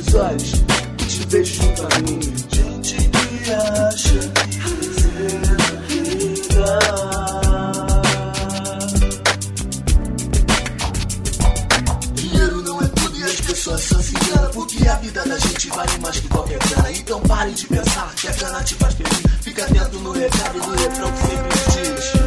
seus olhos e te vejo junto a mim. Gente que acha que vencer na vida. Dinheiro não é tudo e as pessoas só se enganam, porque a vida da gente vale mais que qualquer grana. Então pare de pensar que a grana te faz feliz. Fica atento no recado do refrão que sempre diz: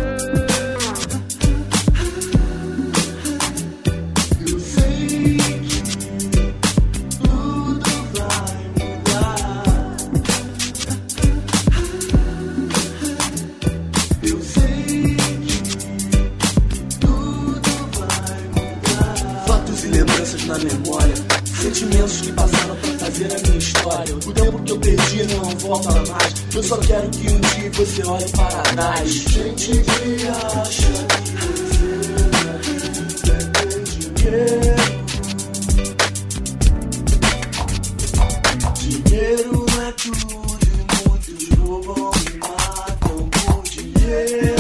na memória, sentimentos que passaram pra fazer a minha história. O tempo que eu perdi não volta mais. Eu só quero que um dia você olhe para trás. Gente que acha que vencer na vida é ter dinheiro. Dinheiro não é tudo e muitos roubam e matam por dinheiro.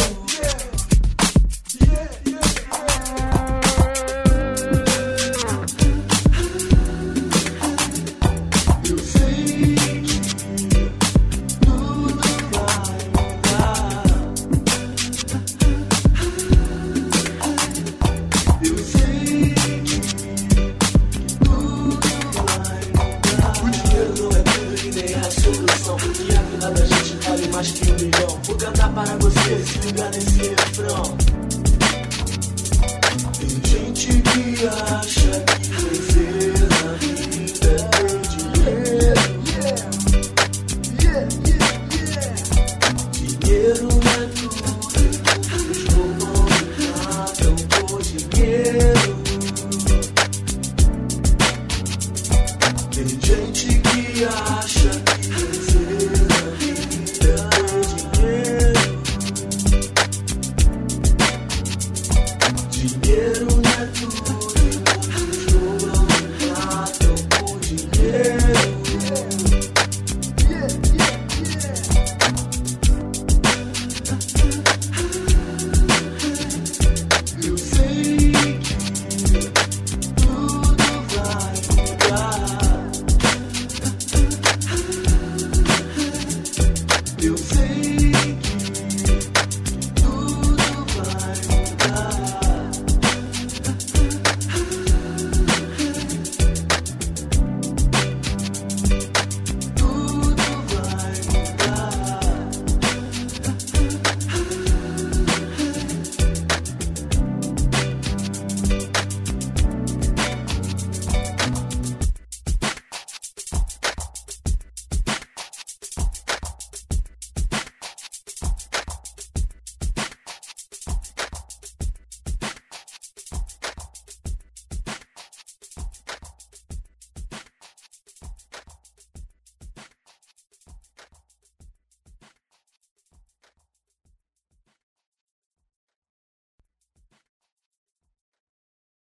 Porque a vida da gente vale mais que 1 milhão. Vou cantar para você, se ligar nesse refrão. Tem gente que acha que vencer na vida é ter dinheiro. Dinheiro não é tudo, muitos roubam e matam por dinheiro. Tem gente que acha que vencer na vida é dinheiro. Dinheiro não é tudo e muitos roubam e matam por dinheiro.